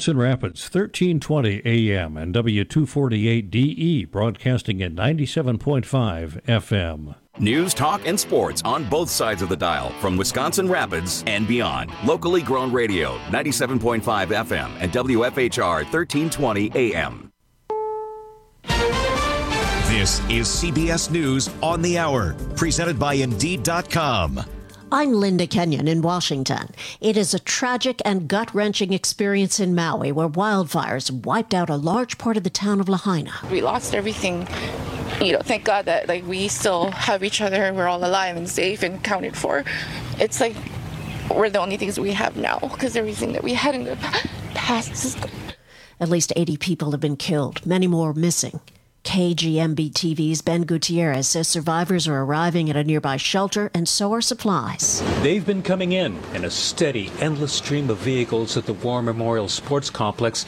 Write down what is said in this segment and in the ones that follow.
Wisconsin Rapids, 1320 AM and W248DE, broadcasting at 97.5 FM. News, talk, and sports on both sides of the dial from Wisconsin Rapids and beyond. Locally grown radio, 97.5 FM and WFHR 1320 AM. This is CBS News on the Hour, presented by Indeed.com. I'm Linda Kenyon in Washington. It is a tragic and gut-wrenching experience in Maui where wildfires wiped out a large part of the town of Lahaina. We lost everything. Thank God that we still have each other and we're all alive and safe and accounted for. It's like we're the only things we have now because everything that we had in the past is gone. At least 80 people have been killed, many more missing. KGMB TV's Ben Gutierrez says survivors are arriving at a nearby shelter, and so are supplies. They've been coming in a steady, endless stream of vehicles at the War Memorial Sports Complex.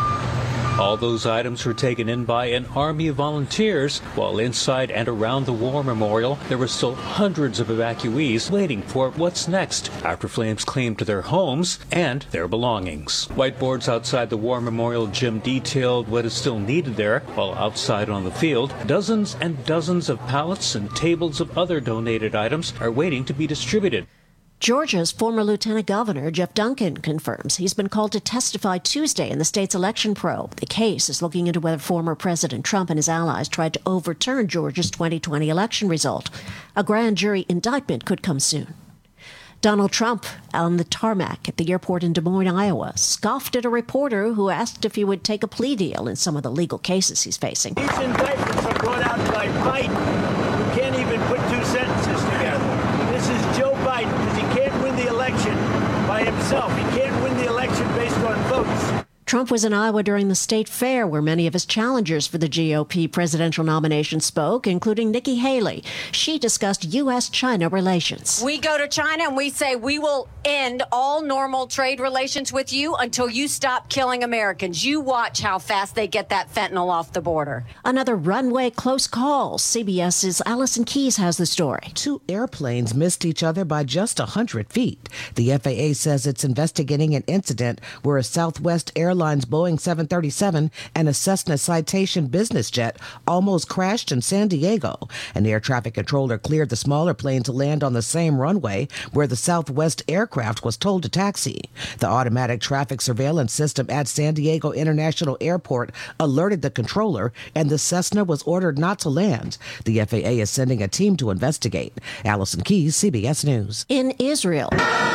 All those items were taken in by an army of volunteers, while inside and around the War Memorial, there were still hundreds of evacuees waiting for what's next after flames claimed their homes and their belongings. Whiteboards outside the War Memorial gym detailed what is still needed there, while outside on the field, dozens and dozens of pallets and tables of other donated items are waiting to be distributed. Georgia's former Lieutenant Governor Jeff Duncan confirms he's been called to testify Tuesday in the state's election probe. The case is looking into whether former President Trump and his allies tried to overturn Georgia's 2020 election result. A grand jury indictment could come soon. Donald Trump, on the tarmac at the airport in Des Moines, Iowa, scoffed at a reporter who asked if he would take a plea deal in some of the legal cases he's facing. These indictments are brought out by Biden, who can't even put two sentences together. This is Joe Biden, because he can't win the election by himself. He can't win the election based on votes. Trump was in Iowa during the state fair where many of his challengers for the GOP presidential nomination spoke, including Nikki Haley. She discussed U.S.-China relations. We go to China and we say we will end all normal trade relations with you until you stop killing Americans. You watch how fast they get that fentanyl off the border. Another runway close call. CBS's Allison Keyes has the story. Two airplanes missed each other by just 100 feet. The FAA says it's investigating an incident where a Southwest Airlines Boeing 737 and a Cessna Citation business jet almost crashed in San Diego. An air traffic controller cleared the smaller plane to land on the same runway where the Southwest aircraft was told to taxi. The automatic traffic surveillance system at San Diego International Airport alerted the controller, and the Cessna was ordered not to land. The FAA is sending a team to investigate. Allison Keyes, CBS News. In Israel,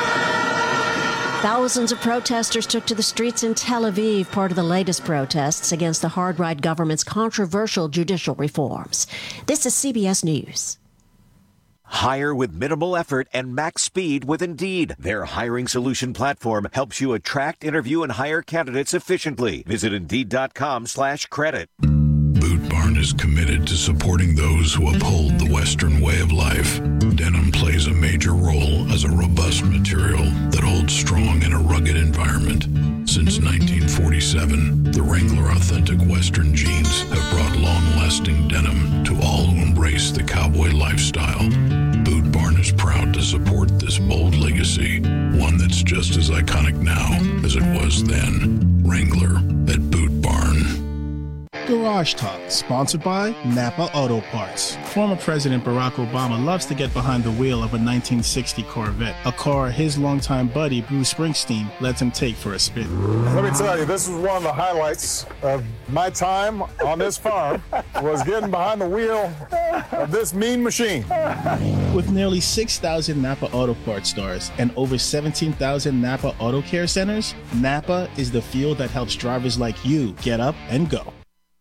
thousands of protesters took to the streets in Tel Aviv, part of the latest protests against the hard-right government's controversial judicial reforms. This is CBS News. Hire with minimal effort and max speed with Indeed. Their hiring solution platform helps you attract, interview, and hire candidates efficiently. Visit Indeed.com/credit. Boot Barn is committed to supporting those who uphold the Western way of life. Denim plays a major role as a robust material that holds strong in a rugged environment. Since 1947, the Wrangler Authentic Western jeans have brought long-lasting denim to all who embrace the cowboy lifestyle. Boot Barn is proud to support this bold legacy, one that's just as iconic now as it was then. Wrangler at Boot Barn. Garage Talk, sponsored by Napa Auto Parts. Former President Barack Obama loves to get behind the wheel of a 1960 Corvette, a car his longtime buddy Bruce Springsteen lets him take for a spin. Let me tell you, this was one of the highlights of my time on this farm, was getting behind the wheel of this mean machine. With nearly 6,000 Napa Auto Parts stores and over 17,000 Napa Auto Care centers, Napa is the fuel that helps drivers like you get up and go.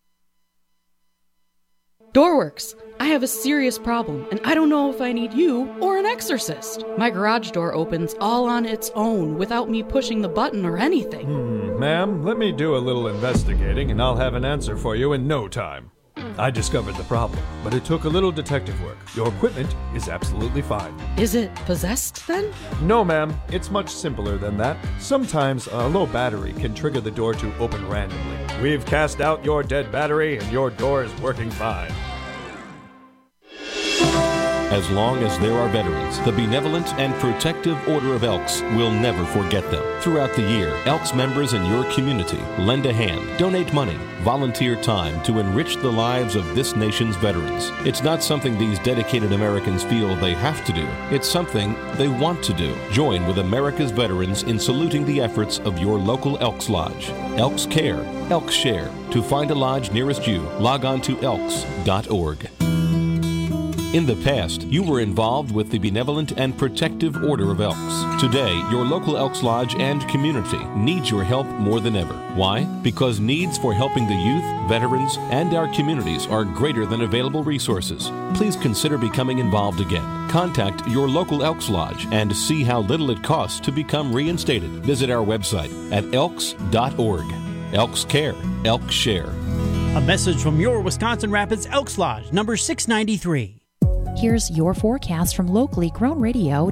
Doorworks. I have a serious problem, and I don't know if I need you or an exorcist. My garage door opens all on its own without me pushing the button or anything. Ma'am, let me do a little investigating, and I'll have an answer for you in no time. I discovered the problem, but it took a little detective work. Your equipment is absolutely fine. Is it possessed, then? No, ma'am. It's much simpler than that. Sometimes a low battery can trigger the door to open randomly. We've cast out your dead battery, and your door is working fine. As long as there are veterans, the Benevolent and Protective Order of Elks will never forget them. Throughout the year, Elks members in your community lend a hand, donate money, volunteer time to enrich the lives of this nation's veterans. It's not something these dedicated Americans feel they have to do. It's something they want to do. Join with America's veterans in saluting the efforts of your local Elks Lodge. Elks Care, Elks Share. To find a lodge nearest you, log on to elks.org. In the past, you were involved with the Benevolent and Protective Order of Elks. Today, your local Elks Lodge and community needs your help more than ever. Why? Because needs for helping the youth, veterans, and our communities are greater than available resources. Please consider becoming involved again. Contact your local Elks Lodge and see how little it costs to become reinstated. Visit our website at elks.org. Elks Care, Elks Share. A message from your Wisconsin Rapids Elks Lodge, number 693. Here's your forecast from locally grown radio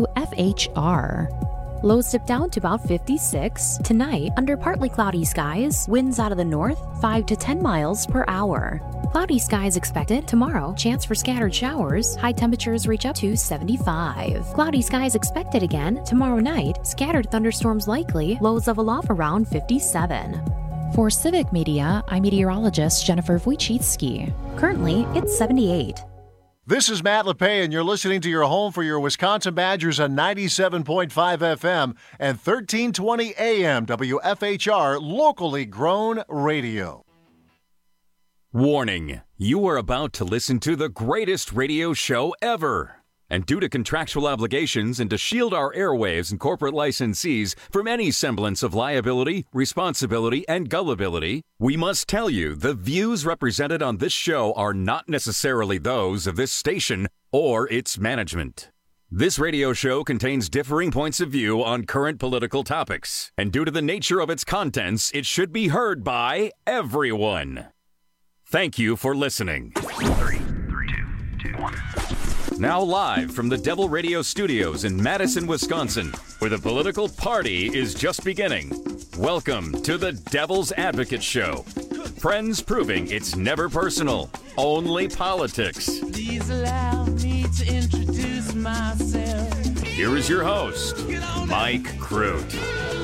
WFHR. Lows dip down to about 56. Tonight, under partly cloudy skies, winds out of the north, 5 to 10 miles per hour. Cloudy skies expected. Tomorrow, chance for scattered showers. High temperatures reach up to 75. Cloudy skies expected again. Tomorrow night, scattered thunderstorms likely. Lows level off around 57. For Civic Media, I'm meteorologist Jennifer Wojcicki. Currently, it's 78. This is Matt LePay, and you're listening to your home for your Wisconsin Badgers on 97.5 FM and 1320 AM WFHR, locally grown radio. Warning, you are about to listen to the greatest radio show ever. And due to contractual obligations and to shield our airwaves and corporate licensees from any semblance of liability, responsibility, and gullibility, we must tell you the views represented on this show are not necessarily those of this station or its management. This radio show contains differing points of view on current political topics, and due to the nature of its contents, it should be heard by everyone. Thank you for listening. 3, 2, 1. Now live from the Devil Radio Studios in Madison, Wisconsin, where the political party is just beginning. Welcome to the Devil's Advocate Show. Friends proving it's never personal, only politics. Please allow me to introduce myself. Here is your host, Mike Crute.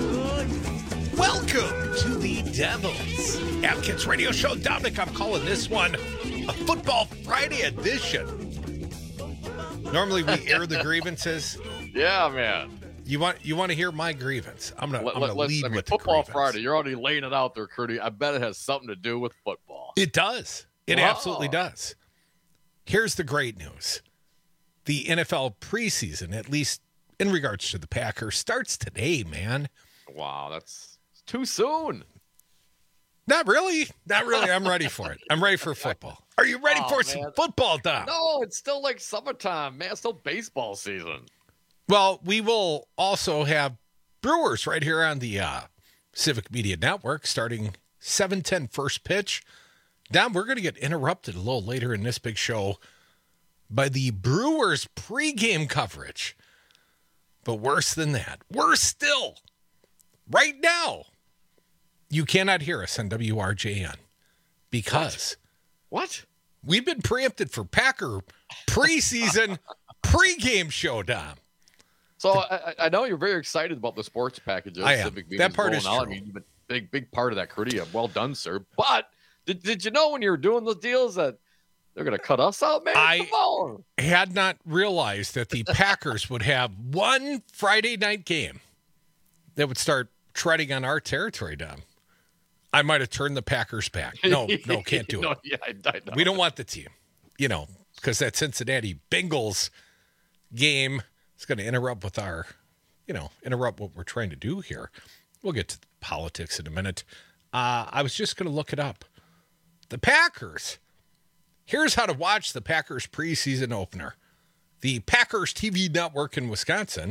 Welcome to the Devil's Advocates Radio Show. Dominic, I'm calling this one a Football Friday edition. Normally we air the grievances. Yeah, man. You want to hear my grievance? I'm gonna lead with the Football grievance. Friday. You're already laying it out there, Curdy. I bet it has something to do with football. It does. It absolutely does. Here's the great news: the NFL preseason, at least in regards to the Packers, starts today. Man, wow, that's too soon. Not really. I'm ready for it. I'm ready for football. Are you ready for some football, Dom? No, it's still like summertime, man. It's still baseball season. Well, we will also have Brewers right here on the Civic Media Network starting 7:10 first pitch. Dom, we're going to get interrupted a little later in this big show by the Brewers pregame coverage. But worse than that, worse still, right now, you cannot hear us on WRJN because what? We've been preempted for Packer preseason pregame show, Dom. So I know you're very excited about the sports packages. I am. That part is true. I mean, you've been big part of that, Curdy. Well done, sir. But did you know when you were doing those deals that they're going to cut us out, man? Come on. I had not realized that the Packers would have one Friday night game that would start treading on our territory, Dom. I might have turned the Packers back. No, can't do it. Yeah, I know. We don't want the team, because that Cincinnati Bengals game is going to interrupt with interrupt what we're trying to do here. We'll get to the politics in a minute. I was just going to look it up. The Packers. Here's how to watch the Packers preseason opener. The Packers TV network in Wisconsin.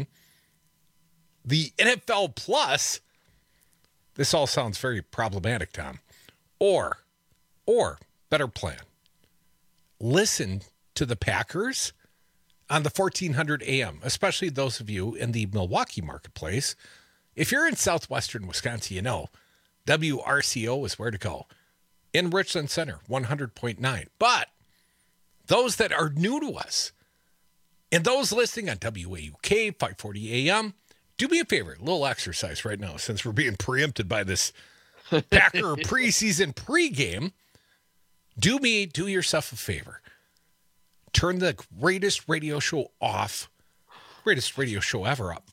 The NFL Plus. This all sounds very problematic, Tom. Or, better plan, listen to the Packers on the 1400 AM, especially those of you in the Milwaukee marketplace. If you're in southwestern Wisconsin, WRCO is where to go. In Richland Center, 100.9. But those that are new to us, And those listening on WAUK 540 AM, do me a favor, a little exercise right now since we're being preempted by this Packer preseason pregame. Do yourself a favor. Turn the greatest radio show off. Greatest radio show ever up.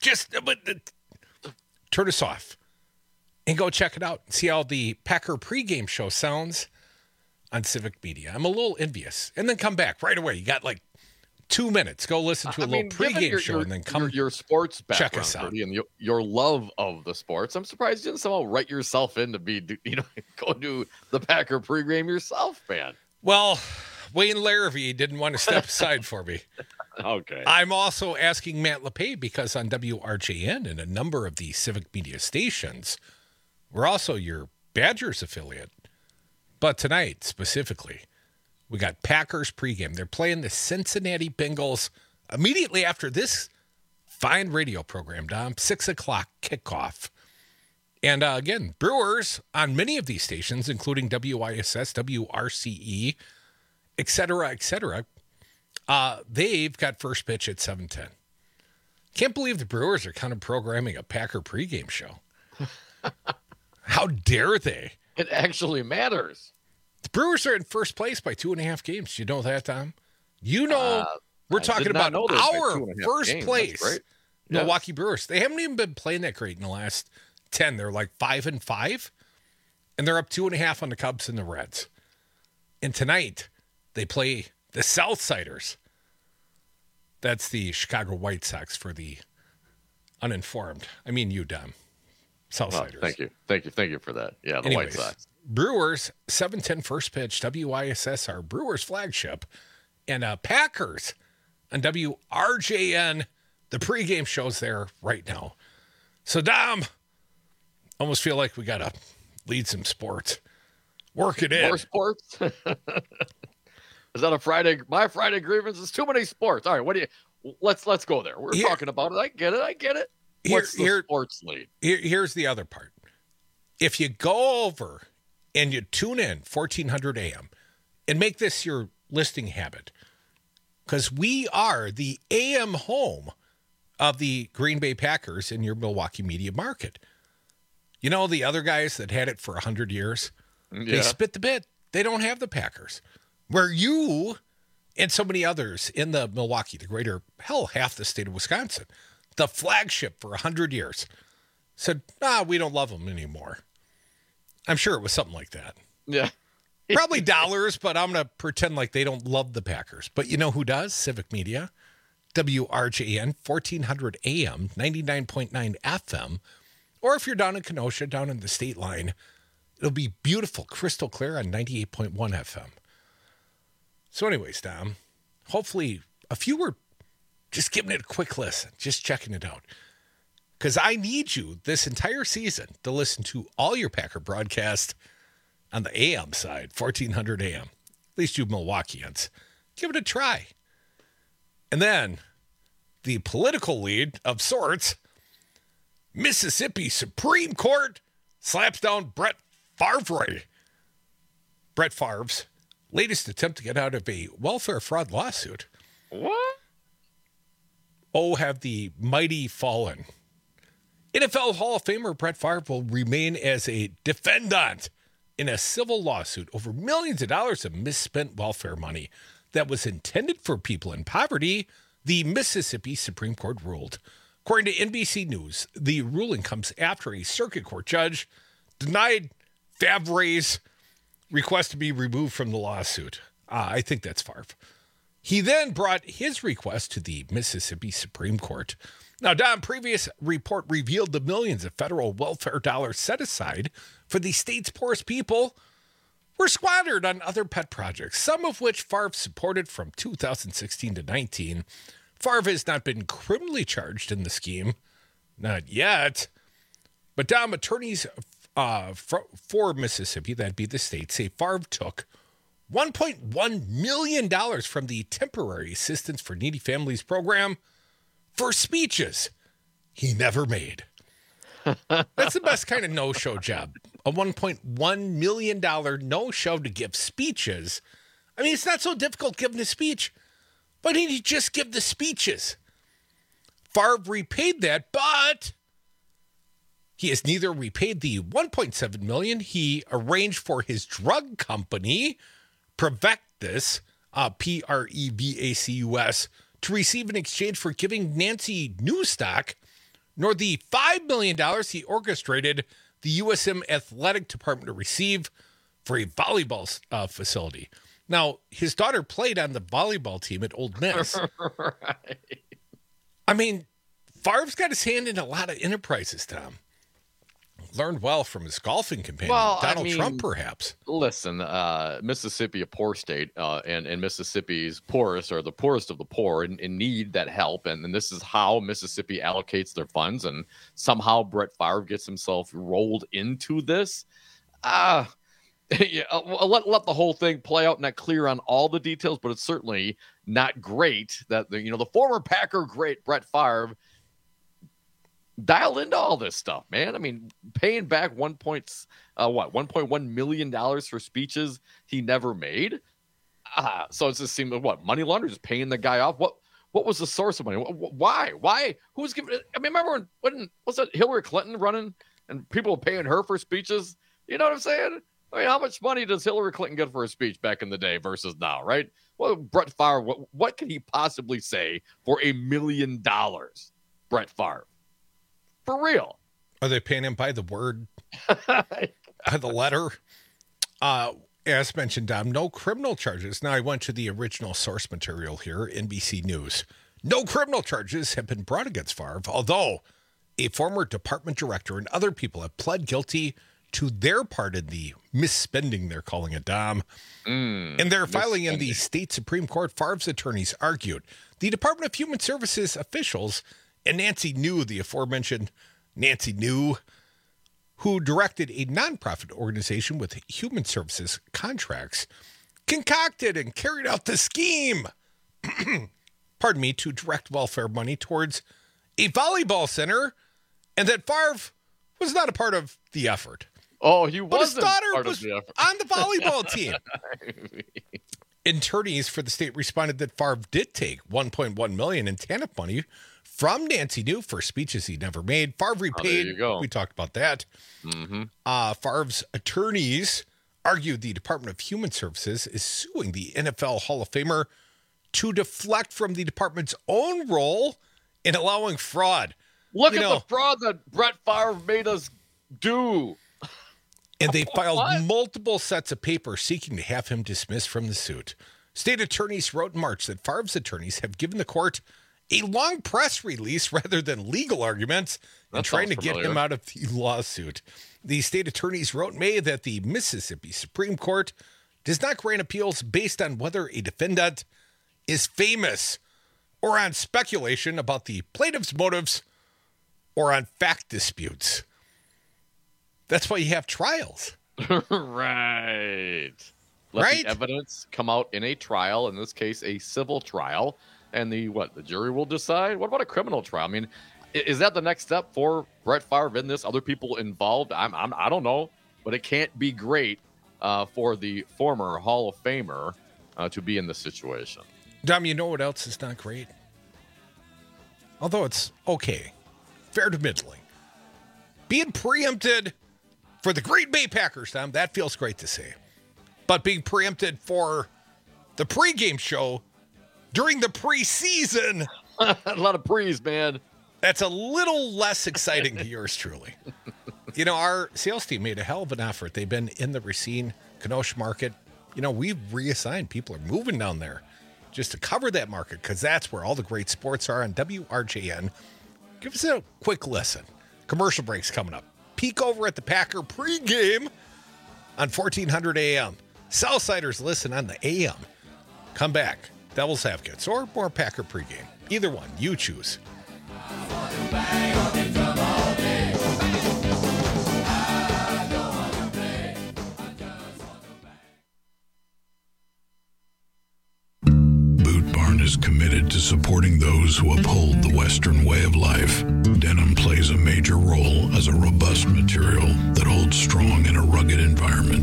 Turn us off and go check it out. See how the Packer pregame show sounds on Civic Media. I'm a little envious. And then come back right away. You got like 2 minutes. Go listen to a little pregame show and then come your sports background, check us out. Cody, and your love of the sports. I'm surprised you didn't somehow write yourself in to be, go do the Packer pregame yourself, man. Well, Wayne Larrivee didn't want to step aside for me. Okay. I'm also asking Matt LePay because on WRJN and a number of the Civic Media stations, we're also your Badgers affiliate. But tonight, specifically, we got Packers pregame. They're playing the Cincinnati Bengals immediately after this fine radio program, Dom. 6 o'clock kickoff. And again, Brewers on many of these stations, including WISS, WRCE, et cetera, they've got first pitch at 7:10. Can't believe the Brewers are kind of programming a Packer pregame show. How dare they? It actually matters. The Brewers are in first place by 2.5 games. You know that, Tom? You know, we're talking about our first place. Yes. Milwaukee Brewers. They haven't even been playing that great in the last 10. They're like 5-5, and they're up 2.5 on the Cubs and the Reds. And tonight, they play the Southsiders. That's the Chicago White Sox for the uninformed. I mean you, Dom. Southsiders. Well, thank you for that. Yeah, the White Sox. Brewers, 7:10 first pitch, WISS, our Brewers flagship, and Packers on WRJN. The pregame show's there right now. So, Dom, almost feel like we got to lead some sports. Work it in. More sports? Is that a Friday? My Friday grievance is too many sports. All right, let's go there. We're talking about it. I get it. What's the sports lead? Here's the other part. If you go over and you tune in 1400 AM and make this your listening habit, because we are the AM home of the Green Bay Packers in your Milwaukee media market. You know, the other guys that had it for 100 years, they spit the bit. They don't have the Packers. Where you and so many others in the Milwaukee, the greater, half the state of Wisconsin, the flagship for 100 years, said, we don't love them anymore. I'm sure it was something like that. Yeah. Probably dollars, but I'm going to pretend like they don't love the Packers. But you know who does? Civic Media. WRJN, 1400 AM, 99.9 FM. Or if you're down in Kenosha, down in the state line, it'll be beautiful, crystal clear on 98.1 FM. So anyways, Dom, hopefully a few were just giving it a quick listen, just checking it out. Because I need you this entire season to listen to all your Packer broadcasts on the AM side, 1400 AM. At least you Milwaukeeans. Give it a try. And then the political lead of sorts, Mississippi Supreme Court slaps down Brett Favre. Brett Favre's latest attempt to get out of a welfare fraud lawsuit. What? Oh, have the mighty fallen. NFL Hall of Famer Brett Favre will remain as a defendant in a civil lawsuit over millions of dollars of misspent welfare money that was intended for people in poverty, the Mississippi Supreme Court ruled. According to NBC News, the ruling comes after a circuit court judge denied Favre's request to be removed from the lawsuit. I think that's Favre. He then brought his request to the Mississippi Supreme Court. Now, Don, previous report revealed the millions of federal welfare dollars set aside for the state's poorest people were squandered on other pet projects, some of which Favre supported from 2016 to 19. Favre has not been criminally charged in the scheme. Not yet. But Dom, attorneys for Mississippi, that'd be the state, say Favre took $1.1 million from the Temporary Assistance for Needy Families program for speeches he never made. That's the best kind of no-show job. A $1.1 million no-show to give speeches. I mean, it's not so difficult giving a speech. Why didn't he just give the speeches? Favre repaid that, but he has neither repaid the $1.7 million he arranged for his drug company, Prevacus, Prevacus, to receive in exchange for giving Nancy New stock, nor the $5 million he orchestrated the USM Athletic Department to receive for a volleyball facility. Now, his daughter played on the volleyball team at Ole Miss. Right. I mean, Favre's got his hand in a lot of enterprises, Tom. Learned well from his golfing companion, Donald Trump, perhaps. Listen, Mississippi, a poor state, and Mississippi's poorest are the poorest of the poor and need that help. And this is how Mississippi allocates their funds. And somehow Brett Favre gets himself rolled into this. Yeah, let the whole thing play out, not clear on all the details, but it's certainly not great that the former Packer great Brett Favre dialed into all this stuff, man. I mean, paying back $1.1 million for speeches he never made. So it just seemed like money laundering, just paying the guy off. What was the source of money? Why? Who was giving? I mean, remember when was it Hillary Clinton running and people were paying her for speeches? You know what I'm saying? I mean, how much money does Hillary Clinton get for a speech back in the day versus now, right? Well, Brett Favre, what could he possibly say for $1 million? Brett Favre. For real. Are they paying him by the word? By the letter? As mentioned, Dom, no criminal charges. Now, I went to the original source material here, NBC News. No criminal charges have been brought against Favre, although a former department director and other people have pled guilty to their part in the misspending, they're calling it, Dom. And they're filing in the state Supreme Court. Favre's attorneys argued the Department of Human Services officials and Nancy New, the aforementioned Nancy New, who directed a nonprofit organization with human services contracts, concocted and carried out the scheme, pardon me, to direct welfare money towards a volleyball center, and that Favre was not a part of the effort. Oh, he wasn't. But his daughter part was of the effort. on the volleyball team. Attorneys for the state responded that Favre did take $1.1 million in TANF money from Nancy New for speeches he never made. Favre repaid. there you go. We talked about that. Favre's attorneys argued the Department of Human Services is suing the NFL Hall of Famer to deflect from the department's own role in allowing fraud. Look at the fraud that Brett Favre made us do. And they filed multiple sets of papers seeking to have him dismissed from the suit. State attorneys wrote in March that Favre's attorneys have given the court a long press release rather than legal arguments and trying to get him out of the lawsuit. The state attorneys wrote in May that the Mississippi Supreme Court does not grant appeals based on whether a defendant is famous or on speculation about the plaintiff's motives or on fact disputes. That's why you have trials. Right. Let the evidence come out in a trial, in this case, a civil trial, and the jury will decide? What about a criminal trial? I mean, is that the next step for Brett Favre in this? Other people involved? I don't know, but it can't be great for the former Hall of Famer to be in this situation. Dom, you know what else is not great? Although it's okay, fair to middling. Being preempted for the Green Bay Packers, Tom, that feels great to say. But being preempted for the pregame show during the preseason. A lot of pre's, man. That's a little less exciting to yours truly. You know, our sales team made a hell of an effort. They've been in the Racine, Kenosha market. You know, we've reassigned. People are moving down there just to cover that market because that's where all the great sports are on WRJN. Give us a quick listen. Commercial breaks coming up. Peek over at the Packer pregame on 1400 AM. Southsiders listen on the AM. Come back. Devil's Advocates or more Packer pregame. Either one. You choose. Boot Barn is committed to supporting those who uphold the Western way of life. Denim plays a major role as a robust material that holds strong in a rugged environment.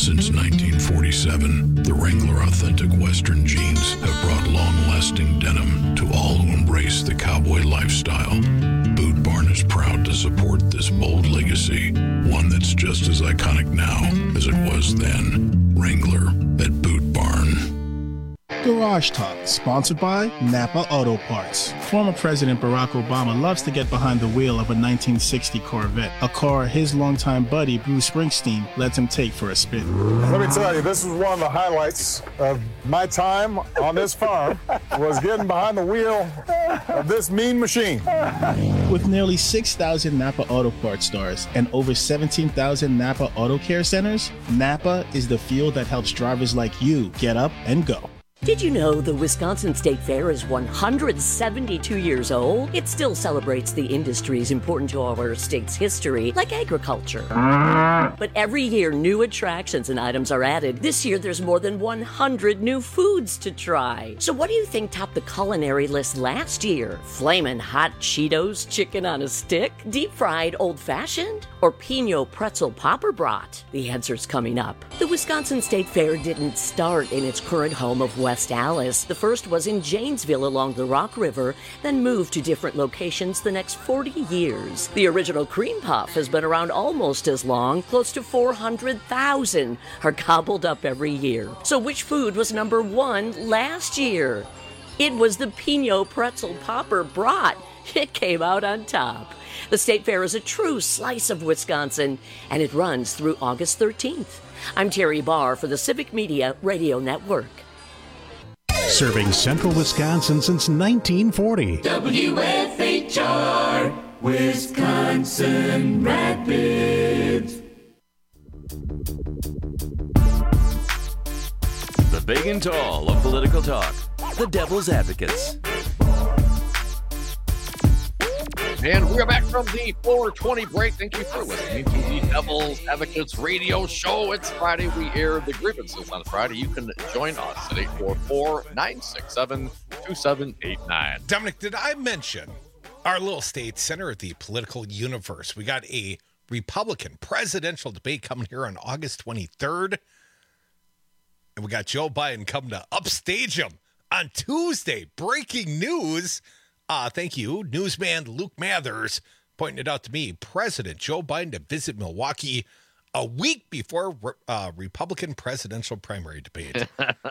Since 1947, the Wrangler Authentic Western jeans have brought long-lasting denim to all who embrace the cowboy lifestyle. Boot Barn is proud to support this bold legacy, one that's just as iconic now as it was then. Wrangler at Boot Barn. Garage Talk, sponsored by Napa Auto Parts. Former President Barack Obama loves to get behind the wheel of a 1960 Corvette, a car his longtime buddy Bruce Springsteen lets him take for a spin. Let me tell you, this is one of the highlights of my time on this farm, was getting behind the wheel of this mean machine. With nearly 6,000 Napa Auto Parts stores and over 17,000 Napa Auto Care centers, Napa is the fuel that helps drivers like you get up and go. Did you know the Wisconsin State Fair is 172 years old? It still celebrates the industries important to our state's history, like agriculture. But every year, new attractions and items are added. This year, there's more than 100 new foods to try. So what do you think topped the culinary list last year? Flamin' hot Cheetos chicken on a stick? Deep-fried old-fashioned? Or Pinot pretzel popper brat? The answer's coming up. The Wisconsin State Fair didn't start in its current home of West Allis. The first was in Janesville along the Rock River, then moved to different locations the next 40 years. The original cream puff has been around almost as long. Close to 400,000 are gobbled up every year. So which food was number one last year? It was the Pinot pretzel popper brat. It came out on top. The State Fair is a true slice of Wisconsin, and it runs through August 13th. I'm Terry Barr for the Civic Media Radio Network. Serving Central Wisconsin since 1940. WFHR, Wisconsin Rapids. The big and tall of political talk. The Devil's Advocates. And we are back from the 420 break. Thank you for listening to the Devil's Advocates radio show. It's Friday. We air the grievances on Friday. You can join us at 844-967-2789. Dominic, did I mention our little state center of the political universe? We got a Republican presidential debate coming here on August 23rd. And we got Joe Biden coming to upstage him on Tuesday. Breaking news. Thank you. Newsman Luke Mathers pointing it out to me. President Joe Biden to visit Milwaukee a week before Republican presidential primary debate.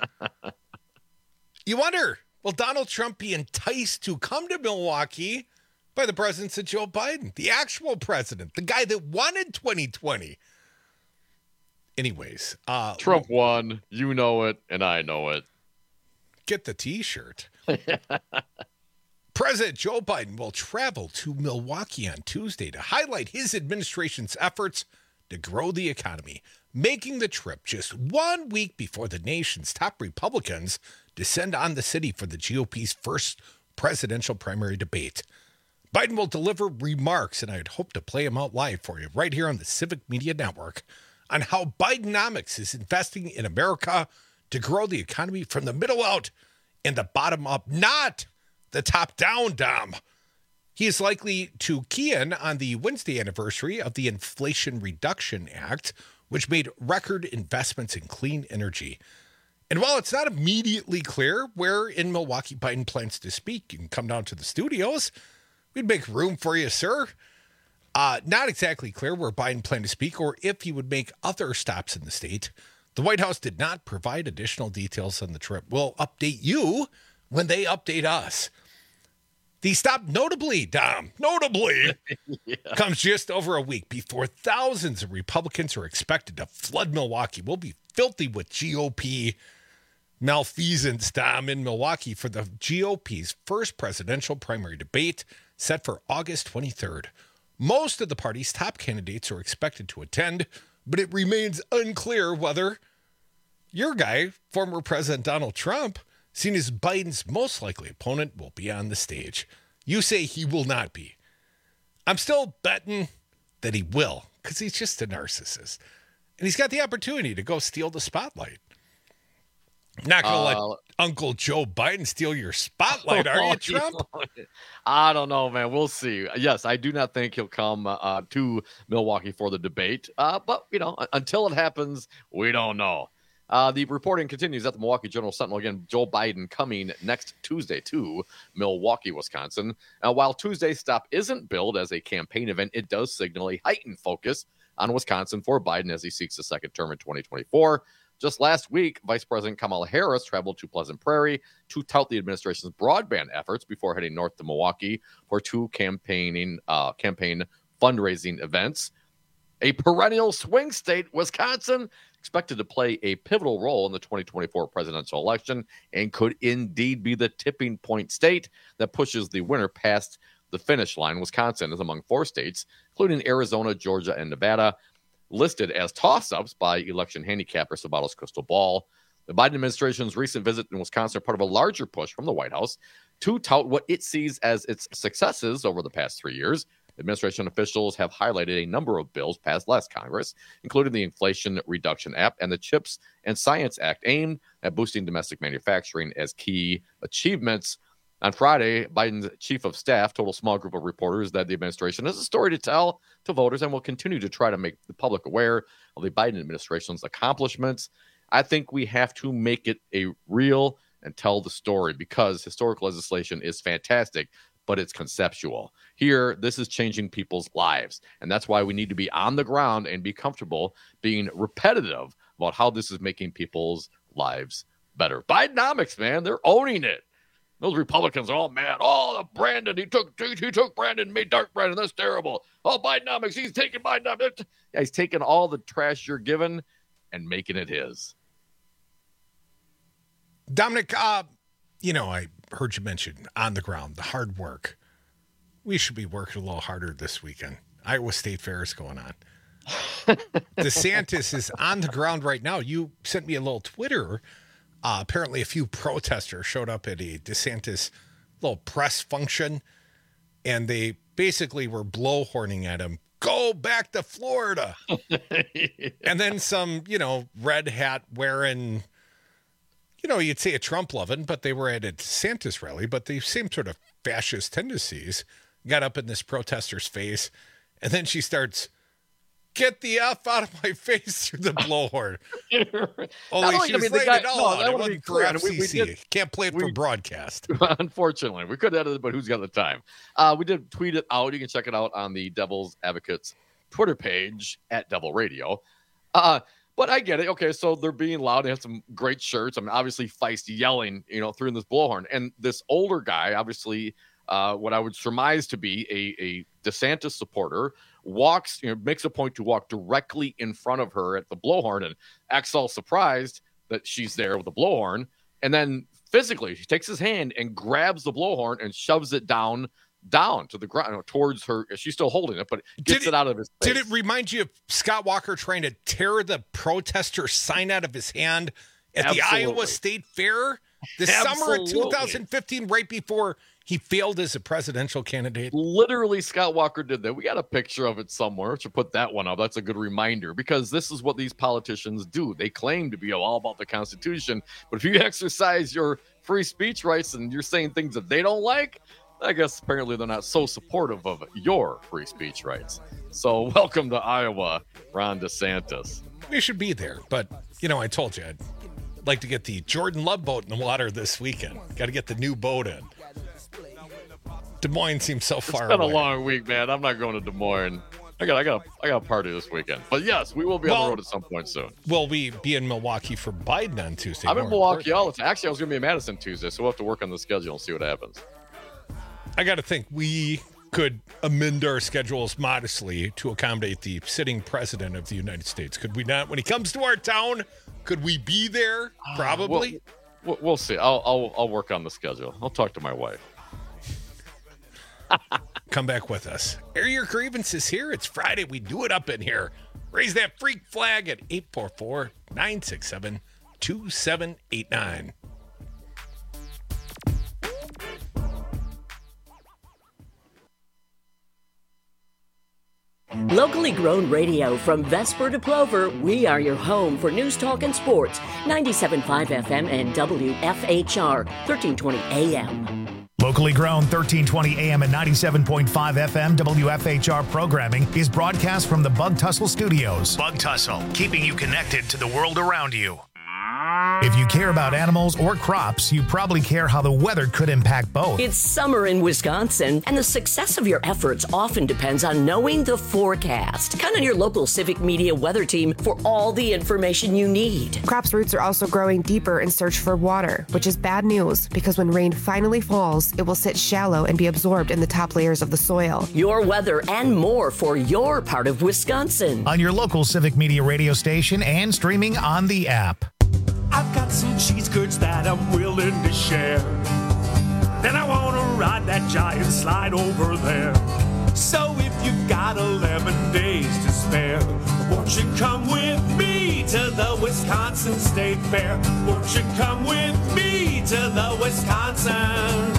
You wonder, will Donald Trump be enticed to come to Milwaukee by the presence of Joe Biden, the actual president, the guy that won in 2020? Anyways. Trump won. You know it, and I know it. Get the T-shirt. President Joe Biden will travel to Milwaukee on Tuesday to highlight his administration's efforts to grow the economy, making the trip just 1 week before the nation's top Republicans descend on the city for the GOP's first presidential primary debate. Biden will deliver remarks, and I'd hope to play them out live for you right here on the Civic Media Network, on how Bidenomics is investing in America to grow the economy from the middle out and the bottom up, not the top down, Dom. He is likely to key in on the Wednesday anniversary of the Inflation Reduction Act, which made record investments in clean energy. And while it's not immediately clear where in Milwaukee Biden plans to speak, you can come down to the studios. We'd make room for you, sir. Not exactly clear where Biden planned to speak or if he would make other stops in the state. The White House did not provide additional details on the trip. We'll update you when they update us. The stop notably, Dom, comes just over a week before thousands of Republicans are expected to flood Milwaukee. We'll be filthy with GOP malfeasance, Dom, in Milwaukee for the GOP's first presidential primary debate set for August 23rd. Most of the party's top candidates are expected to attend, but it remains unclear whether your guy, former President Donald Trump, seen as Biden's most likely opponent, will be on the stage. You say he will not be. I'm still betting that he will, because he's just a narcissist. And he's got the opportunity to go steal the spotlight. Not going to let Uncle Joe Biden steal your spotlight, are you, Trump? I don't know, man. We'll see. Yes, I do not think he'll come to Milwaukee for the debate. But, until it happens, we don't know. The reporting continues at the Milwaukee Journal Sentinel. Again, Joe Biden coming next Tuesday to Milwaukee, Wisconsin. While Tuesday's stop isn't billed as a campaign event, it does signal a heightened focus on Wisconsin for Biden as he seeks a second term in 2024. Just last week, Vice President Kamala Harris traveled to Pleasant Prairie to tout the administration's broadband efforts before heading north to Milwaukee for two campaign fundraising events. A perennial swing state, Wisconsin, expected to play a pivotal role in the 2024 presidential election and could indeed be the tipping point state that pushes the winner past the finish line. Wisconsin is among 4 states, including Arizona, Georgia, and Nevada, listed as toss-ups by election handicapper Sabato's Crystal Ball. The Biden administration's recent visit in Wisconsin are part of a larger push from the White House to tout what it sees as its successes over the past 3 years. Administration officials have highlighted a number of bills passed last Congress, including the Inflation Reduction Act and the CHIPS and Science Act, aimed at boosting domestic manufacturing as key achievements. On Friday, Biden's chief of staff told a small group of reporters that the administration has a story to tell to voters and will continue to try to make the public aware of the Biden administration's accomplishments. I think we have to make it a real and tell the story, because historical legislation is fantastic, but it's conceptual. Here, this is changing people's lives, and that's why we need to be on the ground and be comfortable being repetitive about how this is making people's lives better. Bidenomics, man, they're owning it. Those Republicans are all mad. Oh, the Brandon, he took Brandon, made Dark Brandon. That's terrible. Oh, Bidenomics, he's taking Bidenomics. Yeah, he's taking all the trash you're given and making it his. Dominic, I heard you mention on the ground, the hard work. We should be working a little harder this weekend. Iowa State Fair is going on. DeSantis is on the ground right now. You sent me a little Twitter. Apparently a few protesters showed up at a DeSantis little press function, and they basically were blowhorning at him. Go back to Florida. And then some, red hat wearing, you'd say a Trump loving, but they were at a DeSantis rally, but the same sort of fascist tendencies got up in this protester's face. And then she starts, get the F out of my face through the blowhorn. Only she was laying it all out. It wasn't for FCC. Can't play it for broadcast. Unfortunately. We could edit it, but who's got the time? We did tweet it out. You can check it out on the Devil's Advocates Twitter page at Devil Radio. But I get it. Okay, so they're being loud. They have some great shirts. I mean, obviously, Feist yelling, through this blowhorn. And this older guy, obviously, what I would surmise to be a DeSantis supporter, walks, makes a point to walk directly in front of her at the blowhorn, and acts all surprised that she's there with the blowhorn. And then physically, she takes his hand and grabs the blowhorn and shoves it down to the ground towards her. She's still holding it, but gets it out of his face. Did it remind you of Scott Walker trying to tear the protester sign out of his hand at the Iowa State Fair this summer of 2015, right before he failed as a presidential candidate? Literally, Scott Walker did that. We got a picture of it somewhere. Should put that one up. That's a good reminder, because this is what these politicians do. They claim to be all about the Constitution, but if you exercise your free speech rights and you're saying things that they don't like, I guess apparently they're not so supportive of your free speech rights. So welcome to Iowa, Ron DeSantis. We should be there, but, I told you I'd like to get the Jordan Love boat in the water this weekend. Got to get the new boat in. Des Moines seems so far away. It's been a long week, man. I'm not going to Des Moines. I got a party this weekend. But yes, we will be on the road at some point soon. Will we be in Milwaukee for Biden on Tuesday? I'm in Milwaukee all the time. Actually, I was going to be in Madison Tuesday, so we'll have to work on the schedule and see what happens. I got to think we could amend our schedules modestly to accommodate the sitting president of the United States. Could we not? When he comes to our town, could we be there? Probably. We'll see. I'll work on the schedule. I'll talk to my wife. Come back with us. Air your grievances here. It's Friday. We do it up in here. Raise that freak flag at 844-967-2789. Locally grown radio from Vesper to Plover, we are your home for news, talk, and sports. 97.5 FM and WFHR, 1320 AM. Locally grown 1320 AM and 97.5 FM WFHR programming is broadcast from the Bug Tussle Studios. Bug Tussle, keeping you connected to the world around you. If you care about animals or crops, you probably care how the weather could impact both. It's summer in Wisconsin, and the success of your efforts often depends on knowing the forecast. Count on your local Civic Media weather team for all the information you need. Crops' roots are also growing deeper in search for water, which is bad news because when rain finally falls, it will sit shallow and be absorbed in the top layers of the soil. Your weather and more for your part of Wisconsin. On your local Civic Media radio station and streaming on the app. I've got some cheese curds that I'm willing to share. Then I want to ride that giant slide over there. So if you've got 11 days to spare, won't you come with me to the Wisconsin State Fair? Won't you come with me to the Wisconsin,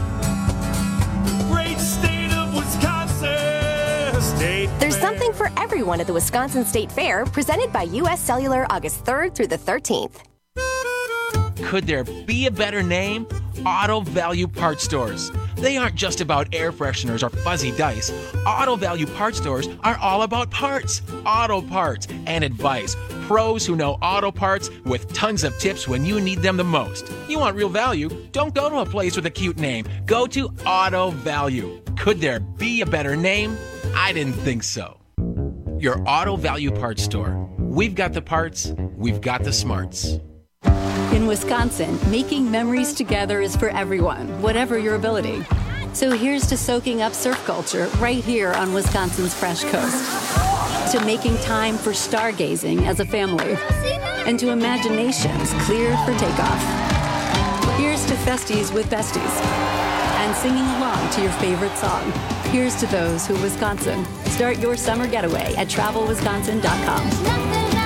great state of Wisconsin State Fair? There's something for everyone at the Wisconsin State Fair, presented by U.S. Cellular August 3rd through the 13th. Could there be a better name? Auto Value Parts Stores. They aren't just about air fresheners or fuzzy dice. Auto Value Parts Stores are all about parts, auto parts, and advice. Pros who know auto parts with tons of tips when you need them the most. You want real value? Don't go to a place with a cute name. Go to Auto Value. Could there be a better name? I didn't think so. Your Auto Value Parts Store. We've got the parts, we've got the smarts. In Wisconsin, making memories together is for everyone, whatever your ability. So here's to soaking up surf culture right here on Wisconsin's Fresh Coast. To making time for stargazing as a family. And to imaginations clear for takeoff. Here's to festies with besties. And singing along to your favorite song. Here's to those who Wisconsin. Start your summer getaway at TravelWisconsin.com.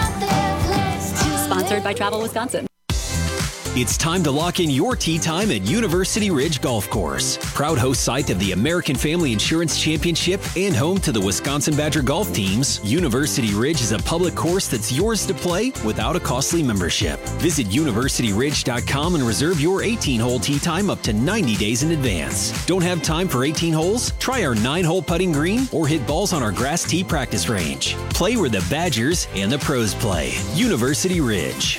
Sponsored by Travel Wisconsin. It's time to lock in your tee time at University Ridge Golf Course. Proud host site of the American Family Insurance Championship and home to the Wisconsin Badger golf teams, University Ridge is a public course that's yours to play without a costly membership. Visit universityridge.com and reserve your 18-hole tee time up to 90 days in advance. Don't have time for 18 holes? Try our 9-hole putting green or hit balls on our grass tee practice range. Play where the Badgers and the pros play. University Ridge.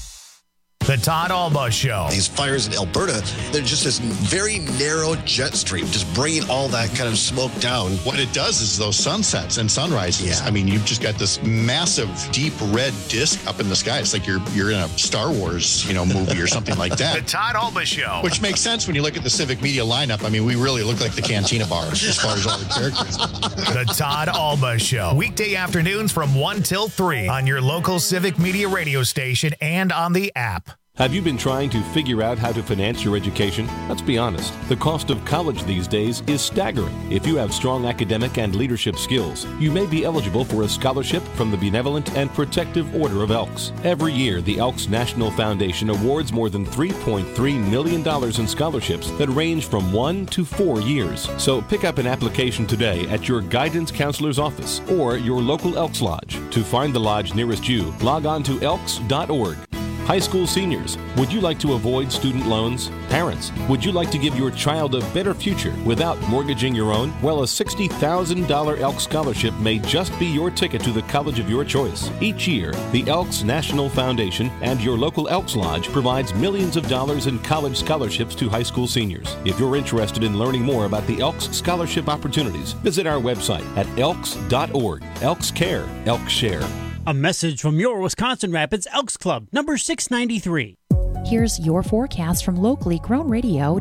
The Todd Alba Show. These fires in Alberta, they're just this very narrow jet stream, just bringing all that kind of smoke down. What it does is those sunsets and sunrises. Yeah. I mean, you've just got this massive, deep red disc up in the sky. It's like you're in a Star Wars, movie or something like that. The Todd Alba Show. Which makes sense when you look at the Civic Media lineup. I mean, we really look like the Cantina bars as far as all the characters. The Todd Alba Show. Weekday afternoons from 1 till 3 on your local Civic Media radio station and on the app. Have you been trying to figure out how to finance your education? Let's be honest. The cost of college these days is staggering. If you have strong academic and leadership skills, you may be eligible for a scholarship from the Benevolent and Protective Order of Elks. Every year, the Elks National Foundation awards more than $3.3 million in scholarships that range from 1 to 4 years. So pick up an application today at your guidance counselor's office or your local Elks Lodge. To find the lodge nearest you, log on to elks.org. High school seniors, would you like to avoid student loans? Parents, would you like to give your child a better future without mortgaging your own? Well, a $60,000 Elks Scholarship may just be your ticket to the college of your choice. Each year, the Elks National Foundation and your local Elks Lodge provides millions of dollars in college scholarships to high school seniors. If you're interested in learning more about the Elks Scholarship opportunities, visit our website at elks.org. Elks Care, Elks Share. A message from your Wisconsin Rapids Elks Club, number 693. Here's your forecast from locally grown radio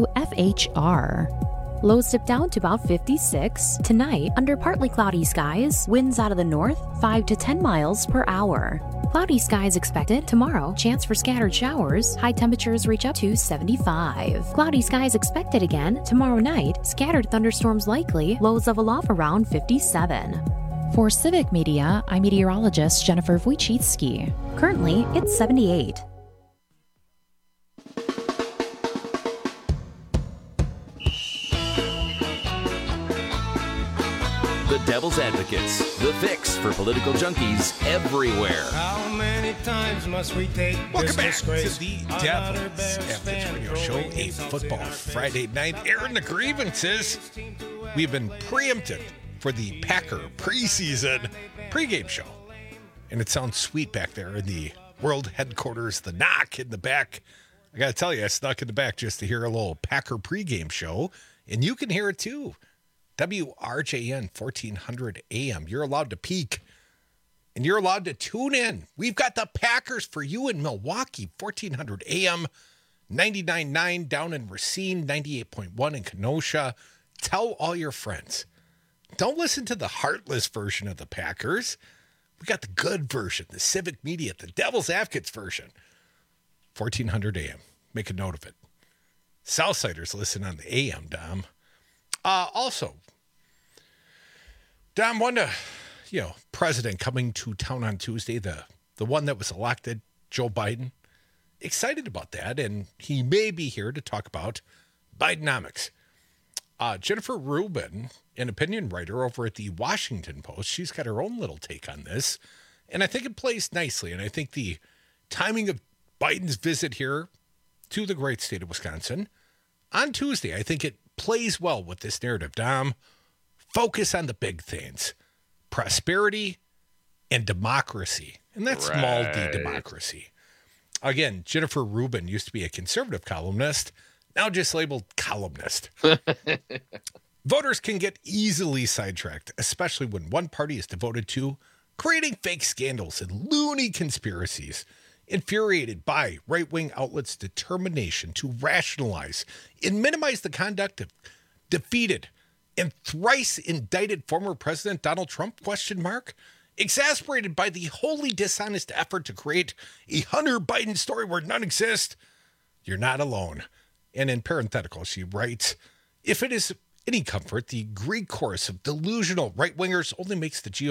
WFHR. Lows dip down to about 56. Tonight, under partly cloudy skies, winds out of the north, 5 to 10 miles per hour. Cloudy skies expected. Tomorrow, chance for scattered showers. High temperatures reach up to 75. Cloudy skies expected again. Tomorrow night, scattered thunderstorms likely. Lows level off around 57. For Civic Media, I'm meteorologist Jennifer Wojcicki. Currently, it's 78. The Devil's Advocates, the fix for political junkies everywhere. How many times must we take Welcome back to the Devil's Advocates Radio Show, a football Friday night. Airing the grievances. We've been preempted for the Packer preseason pregame show. And it sounds sweet back there in the world headquarters, the knock in the back. I got to tell you, I snuck in the back just to hear a little Packer pregame show. And you can hear it too. WRJN 1400 AM. You're allowed to peek. And you're allowed to tune in. We've got the Packers for you in Milwaukee, 1400 AM, 99.9 down in Racine, 98.1 in Kenosha. Tell all your friends. Don't listen to the heartless version of the Packers. We got the good version, the civic media, the Devil's Advocates version. 1400 AM. Make a note of it. Southsiders listen on the AM, Dom. Also, Dom, president coming to town on Tuesday, the one that was elected, Joe Biden. Excited about that, and he may be here to talk about Bidenomics. Jennifer Rubin, an opinion writer over at the Washington Post, she's got her own little take on this, and I think it plays nicely, and I think the timing of Biden's visit here to the great state of Wisconsin on Tuesday, I think it plays well with this narrative, Dom. Focus on the big things. Prosperity and democracy. And that's small d democracy. Again, Jennifer Rubin used to be a conservative columnist, now just labeled columnist. Voters can get easily sidetracked, especially when one party is devoted to creating fake scandals and loony conspiracies. Infuriated by right-wing outlets' determination to rationalize and minimize the conduct of defeated and thrice indicted former President Donald Trump, ? Exasperated by the wholly dishonest effort to create a Hunter Biden story where none exist, you're not alone. And in parenthetical, she writes, if it is any comfort, the Greek chorus of delusional right-wingers only makes the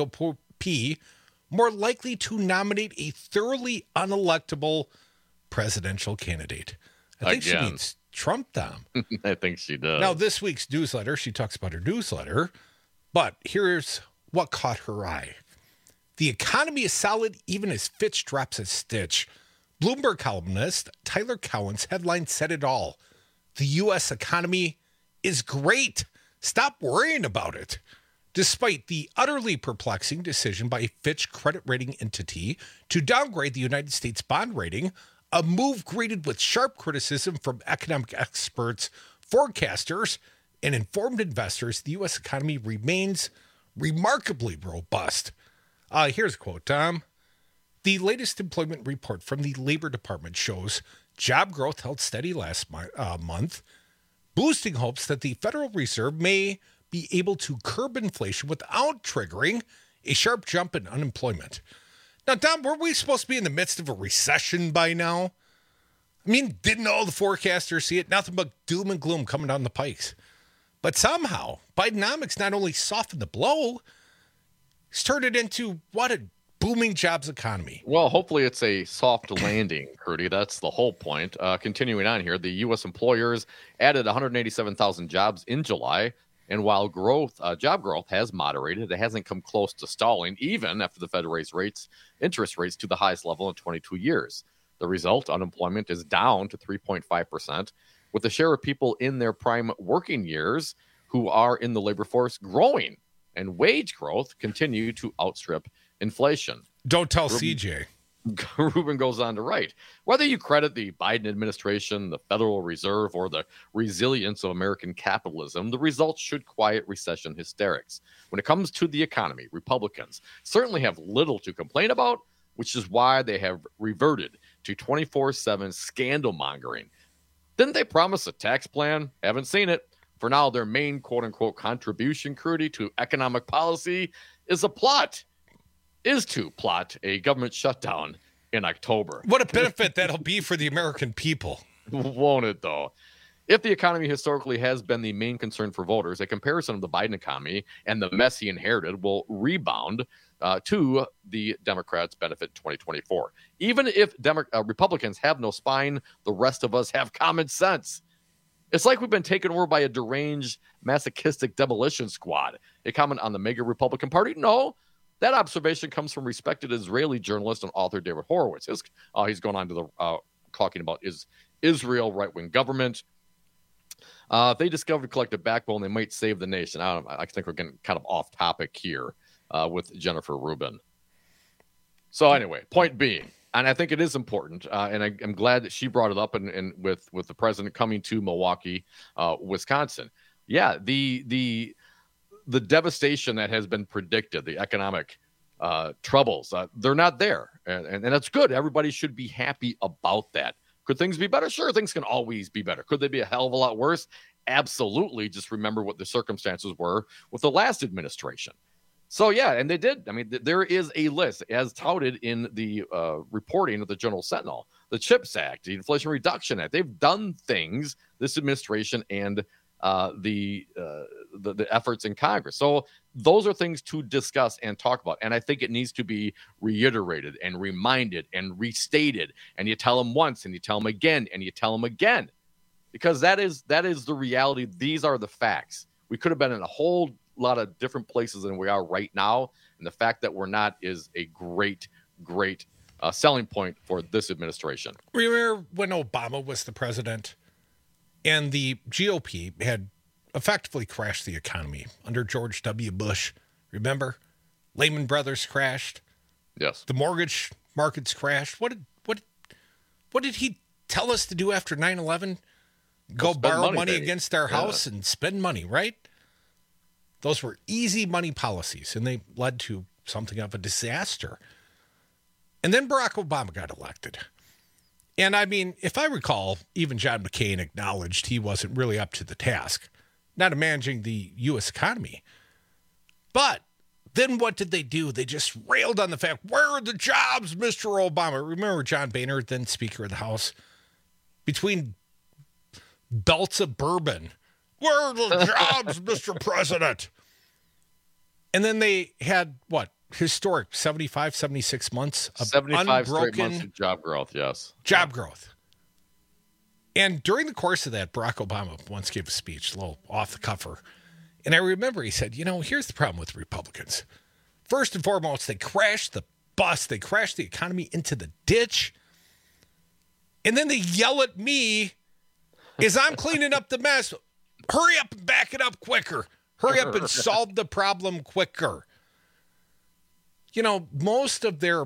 GOP more likely to nominate a thoroughly unelectable presidential candidate. I think she means Trump, Dom. I think she does. Now, this week's newsletter, she talks about her newsletter, but here's what caught her eye. The economy is solid even as Fitch drops a stitch. Bloomberg columnist Tyler Cowen's headline said it all. The U.S. economy is great. Stop worrying about it. Despite the utterly perplexing decision by a Fitch credit rating entity to downgrade the United States bond rating, a move greeted with sharp criticism from economic experts, forecasters, and informed investors, the U.S. economy remains remarkably robust. Here's a quote, Tom. The latest employment report from the Labor Department shows job growth held steady last month, boosting hopes that the Federal Reserve may be able to curb inflation without triggering a sharp jump in unemployment. Now, Tom, were we supposed to be in the midst of a recession by now? I mean, didn't all the forecasters see it? Nothing but doom and gloom coming down the pikes. But somehow, Bidenomics not only softened the blow, it's turned it into, what, a booming jobs economy. Well, hopefully it's a soft landing, Curdy. That's the whole point. Continuing on here, the U.S. employers added 187,000 jobs in July. And while job growth has moderated, it hasn't come close to stalling, even after the Fed raised interest rates to the highest level in 22 years. The result, unemployment is down to 3.5%, with the share of people in their prime working years who are in the labor force growing, and wage growth continue to outstrip inflation. Don't tell CJ. Rubin goes on to write, whether you credit the Biden administration, the Federal Reserve, or the resilience of American capitalism, the results should quiet recession hysterics. When it comes to the economy, Republicans certainly have little to complain about, which is why they have reverted to 24/7 scandal mongering. Didn't they promise a tax plan? Haven't seen it. For now, their main quote-unquote contribution, Curdy, to economic policy is to plot a government shutdown in October. What a benefit that'll be for the American people. Won't it, though? If the economy historically has been the main concern for voters, a comparison of the Biden economy and the mess he inherited will rebound to the Democrats' benefit in 2024. Even if Republicans have no spine, the rest of us have common sense. It's like we've been taken over by a deranged, masochistic demolition squad. A comment on the mega Republican Party? No. That observation comes from respected Israeli journalist and author David Horowitz. He's going on to the talking about Israel right-wing government. If they discovered collective backbone, they might save the nation. I think we're getting kind of off topic here with Jennifer Rubin. So anyway, point being, and I think it is important, and I'm glad that she brought it up, and with the president coming to Milwaukee, Wisconsin. Yeah, the devastation that has been predicted, the economic troubles, they're not there, and that's good. Everybody should be happy about that. Could things be better? Sure, things can always be better. Could they be a hell of a lot worse? Absolutely. Just remember what the circumstances were with the last administration. So, yeah, and they did. I mean, there is a list, as touted in the reporting of the Journal Sentinel, the CHIPS Act, the Inflation Reduction Act. They've done things, this administration and the efforts in Congress. So those are things to discuss and talk about. And I think it needs to be reiterated and reminded and restated. And you tell them once and you tell them again and you tell them again, because that is the reality. These are the facts. We could have been in a whole lot of different places than we are right now. And the fact that we're not is a great selling point for this administration. Remember when Obama was the president and the GOP had effectively crashed the economy under George W. Bush? Remember? Lehman Brothers crashed. Yes. The mortgage markets crashed. What did he tell us to do after 9/11? Go borrow money against our house and spend money, right? Those were easy money policies, and they led to something of a disaster. And then Barack Obama got elected. And I mean, if I recall, even John McCain acknowledged he wasn't really up to the task, not of managing the U.S. economy. But then what did they do? They just railed on the fact, where are the jobs, Mr. Obama? Remember John Boehner, then Speaker of the House, between belts of bourbon, where are the jobs, Mr. President? And then they had, what, historic 75, 76 months of 75 unbroken straight months of job growth, yes. Job growth. And during the course of that, Barack Obama once gave a speech, a little off the cuffer. And I remember he said, here's the problem with Republicans. First and foremost, they crashed the bus. They crashed the economy into the ditch. And then they yell at me as I'm cleaning up the mess. Hurry up and back it up quicker. Hurry up and solve the problem quicker. Most of their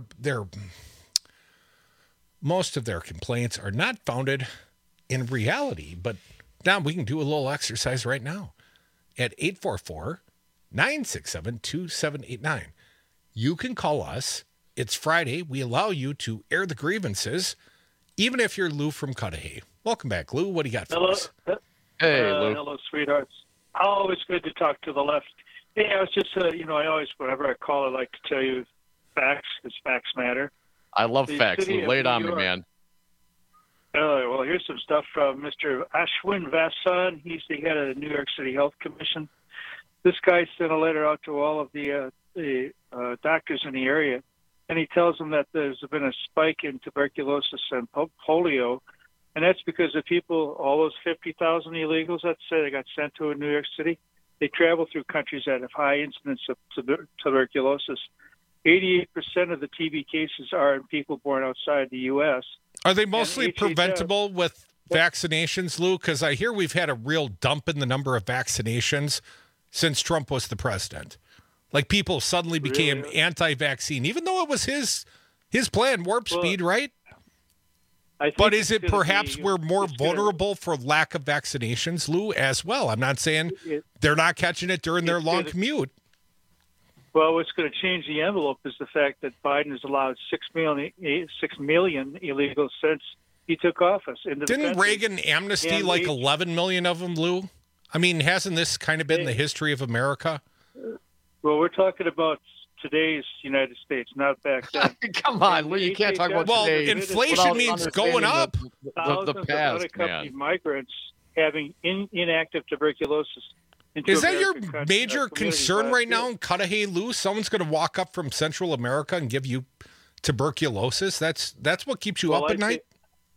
complaints are not founded in reality. But now we can do a little exercise right now at 844-967-2789. You can call us. It's Friday. We allow you to air the grievances, even if you're Lou from Cudahy. Welcome back, Lou. What do you got for us? Hey, Lou. Hello, sweethearts. Always good to talk to the left. Hey, I was just, I always, whenever I call, I like to tell you facts, because facts matter. I love facts. Lay it on me, man. Well, here's some stuff from Mr. Ashwin Vasan. He's the head of the New York City Health Commission. This guy sent a letter out to all of the doctors in the area, and he tells them that there's been a spike in tuberculosis and polio. And that's because the people, all those 50,000 illegals, let's say, they got sent to New York City, they travel through countries that have high incidence of tuberculosis. 88% of the TB cases are in people born outside the U.S. Are they mostly preventable with vaccinations, Lou? Because I hear we've had a real dump in the number of vaccinations since Trump was the president. Like people suddenly became anti-vaccine, even though it was his plan, Warp Speed, right? But is it perhaps we're more vulnerable for lack of vaccinations, Lou, as well? I'm not saying they're not catching it during their long commute. Well, what's going to change the envelope is the fact that Biden has allowed 6 million illegals since he took office. Didn't Reagan amnesty 11 million of them, Lou? I mean, hasn't this kind of been the history of America? Well, we're talking about today's United States, not back then. Come on, Lou, you can't talk about today. Well, inflation means going up. The past, of unaccompanied migrants having inactive tuberculosis. Is that your major concern right now in Cudahy, Lou? Someone's going to walk up from Central America and give you tuberculosis? That's what keeps you up at night?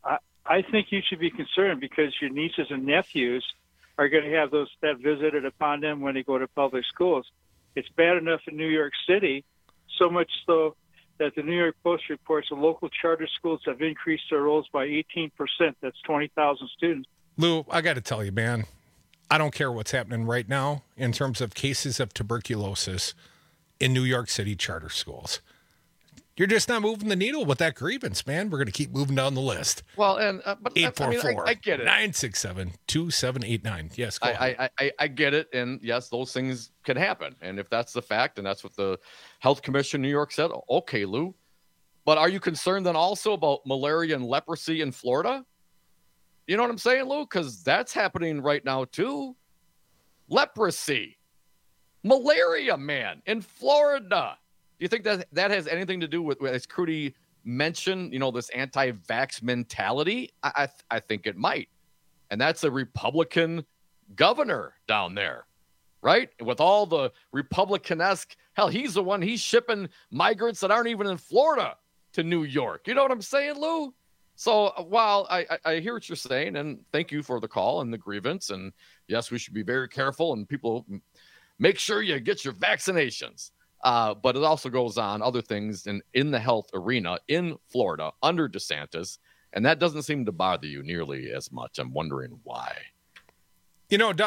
I think you should be concerned because your nieces and nephews are going to have that visited upon them when they go to public schools. It's bad enough in New York City, so much so that the New York Post reports the local charter schools have increased their rolls by 18%. That's 20,000 students. Lou, I got to tell you, man, I don't care what's happening right now in terms of cases of tuberculosis in New York City charter schools. You're just not moving the needle with that grievance, man. We're going to keep moving down the list. Well, and but 844 I get it. 967-2789. Yes, go ahead. I get it, and yes, those things can happen. And if that's the fact, and that's what the Health Commission in New York said, okay, Lou. But are you concerned then also about malaria and leprosy in Florida? You know what I'm saying, Lou? Because that's happening right now too. Leprosy, malaria, man, in Florida. Do you think that has anything to do with, as Crudy mentioned, this anti-vax mentality? I think it might. And that's a Republican governor down there, right? With all the Republican-esque, hell, he's shipping migrants that aren't even in Florida to New York. You know what I'm saying, Lou? So while I hear what you're saying, and thank you for the call and the grievance, and yes, we should be very careful, and people make sure you get your vaccinations. But it also goes on other things in the health arena in Florida under DeSantis, and that doesn't seem to bother you nearly as much. I'm wondering why. Dom,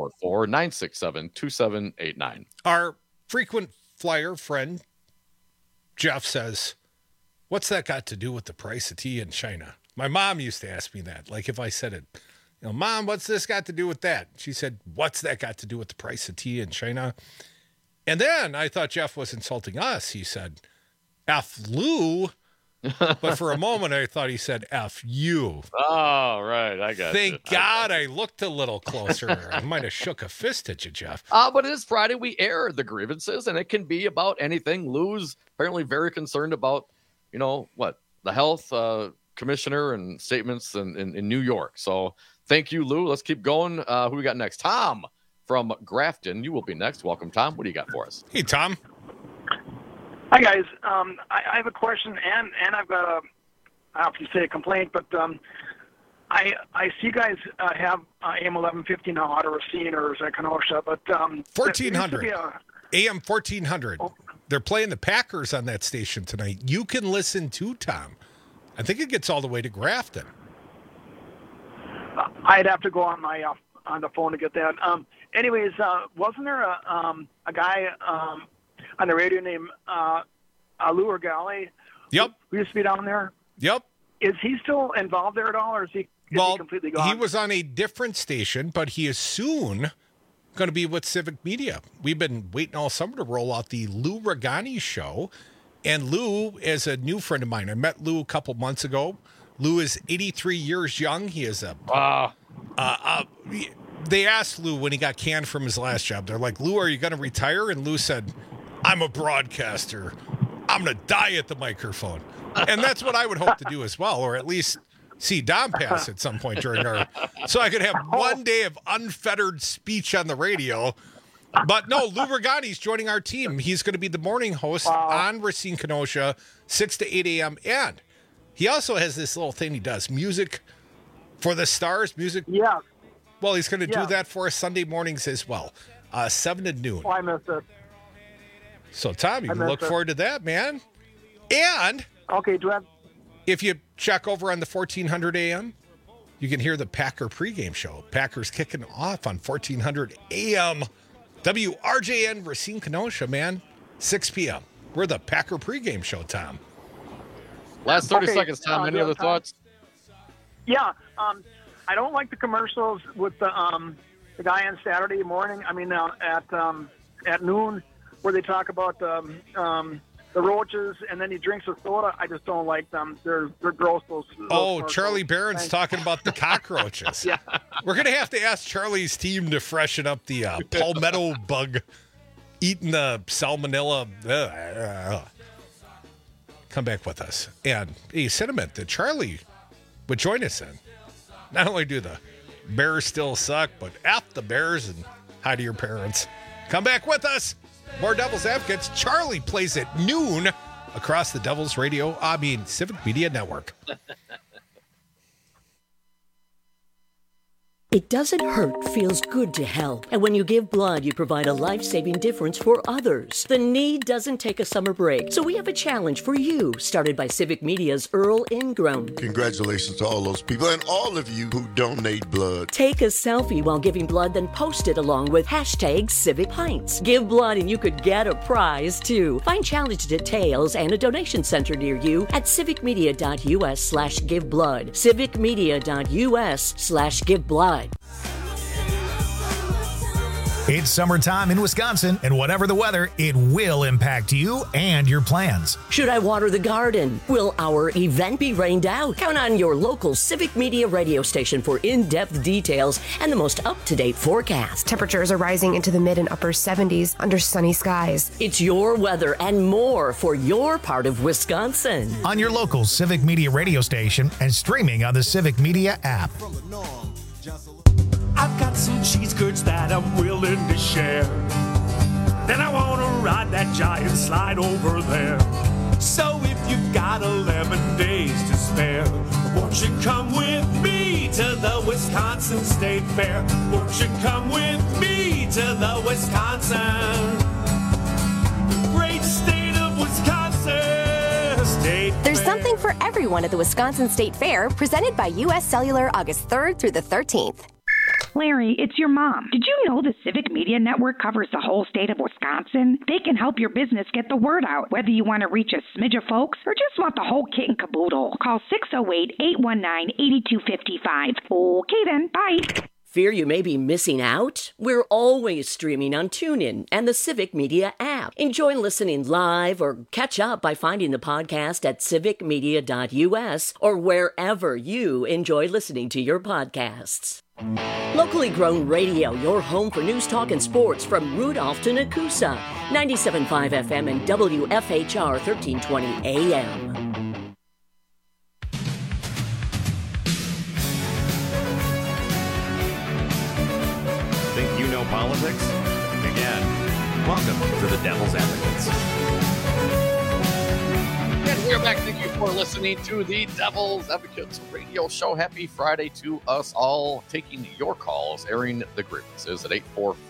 844-967-2789. Our frequent flyer friend, Jeff, says, what's that got to do with the price of tea in China? My mom used to ask me that. Like if I said it, Mom, what's this got to do with that? She said, what's that got to do with the price of tea in China? And then I thought Jeff was insulting us. He said, F Lou. But for a moment, I thought he said F you. Oh, right. I got Thank God I looked a little closer. I might have shook a fist at you, Jeff. But it is Friday. We air the grievances, and it can be about anything. Lou's apparently very concerned about, the health commissioner and statements in New York. So thank you, Lou. Let's keep going. Who we got next? Tom from Grafton. You will be next. Welcome, Tom. What do you got for us? Hey, Tom. Hi, guys. I have a question, and I've got I have to say a complaint, but I see you guys have AM 1150 now out of Racine or Kenosha, but 1400. AM 1400. Oh. They're playing the Packers on that station tonight. You can listen to Tom. I think it gets all the way to Grafton. I'd have to go on my on the phone to get that. Anyways, wasn't there a guy on the radio named Lou Regali? Yep. Who used to be down there? Yep. Is he still involved there at all, or is he completely gone? He was on a different station, but he is soon going to be with Civic Media. We've been waiting all summer to roll out the Lou Regani show. And Lou is a new friend of mine. I met Lou a couple months ago. Lou is 83 years young. He is they asked Lou when he got canned from his last job. They're like, Lou, are you going to retire? And Lou said, I'm a broadcaster. I'm going to die at the microphone. And that's what I would hope to do as well, or at least see Dom pass at some point during so I could have one day of unfettered speech on the radio. But no, Lou Regani's joining our team. He's going to be the morning host on Racine Kenosha, 6 to 8 a.m. And he also has this little thing he does, music for the stars, music. Yeah. Well, he's going to do that for us Sunday mornings as well, 7 to noon. Oh, I missed it. So, Tom, you can look forward to that, man. And okay, if you check over on the 1400 AM, you can hear the Packer pregame show. Packers kicking off on 1400 AM. WRJN Racine Kenosha, man, 6 p.m. We're the Packer pregame show, Tom. Last 30 seconds, Tom. Any other thoughts? Yeah, I don't like the commercials with the guy on Saturday morning. I mean, at noon, where they talk about the roaches, and then he drinks a soda. I just don't like them. They're gross. Those Charlie Barron's talking about the cockroaches. Yeah. We're going to have to ask Charlie's team to freshen up the palmetto bug eating the salmonella. Come back with us. And a sentiment that Charlie would join us in. Not only do the Bears still suck, but F the Bears and hi to your parents. Come back with us. More Devil's Advocates. Charlie plays at noon across the Civic Media Network. It doesn't hurt, feels good to help. And when you give blood, you provide a life-saving difference for others. The need doesn't take a summer break. So we have a challenge for you, started by Civic Media's Earl Ingram. Congratulations to all those people and all of you who donate blood. Take a selfie while giving blood, then post it along with hashtag Civic Pints. Give blood and you could get a prize, too. Find challenge details and a donation center near you at civicmedia.us/giveblood. civicmedia.us/giveblood. It's summertime in Wisconsin, and whatever the weather, it will impact you and your plans. Should I water the garden? Will our event be rained out? Count on your local Civic Media radio station for in-depth details and the most up-to-date forecast. Temperatures are rising into the mid and upper 70s under sunny skies. It's your weather and more for your part of Wisconsin. On your local Civic Media radio station and streaming on the Civic Media app. I've got some cheese curds that I'm willing to share. Then I want to ride that giant slide over there. So if you've got 11 days to spare, won't you come with me to the Wisconsin State Fair? Won't you come with me to the Wisconsin, great state of Wisconsin State There's Fair. something for everyone at the Wisconsin State Fair, presented by U.S. Cellular August 3rd through the 13th. Larry, it's your mom. Did you know the Civic Media Network covers the whole state of Wisconsin? They can help your business get the word out, whether you want to reach a smidge of folks or just want the whole kit and caboodle. Call 608-819-8255. Okay then, bye. Fear you may be missing out? We're always streaming on TuneIn and the Civic Media app. Enjoy listening live or catch up by finding the podcast at civicmedia.us or wherever you enjoy listening to your podcasts. Locally grown radio, your home for news, talk, and sports from Rudolph to Nakusa. 97.5 FM and WFHR 1320 AM. Think you know politics? Again, welcome to the Devil's Advocates. And we're back. Thank you for listening to the Devil's Advocates radio show. Happy Friday to us all. Taking your calls, airing the grievances at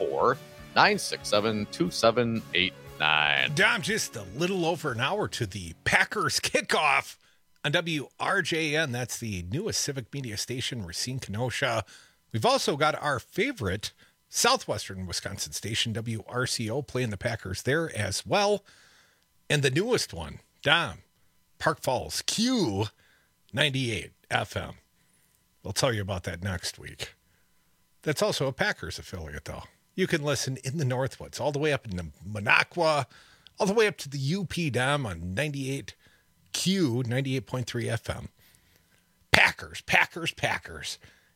844-967-2789. Dom, just a little over an hour to the Packers kickoff on WRJN. That's the newest Civic Media station, Racine Kenosha. We've also got our favorite Southwestern Wisconsin station, WRCO, playing the Packers there as well. And the newest one, Dom, Park Falls, Q98 FM. We'll tell you about that next week. That's also a Packers affiliate, though. You can listen in the Northwoods, all the way up into Minocqua, all the way up to the UP, Dom, on 98Q, 98.3 FM. Packers, Packers, Packers.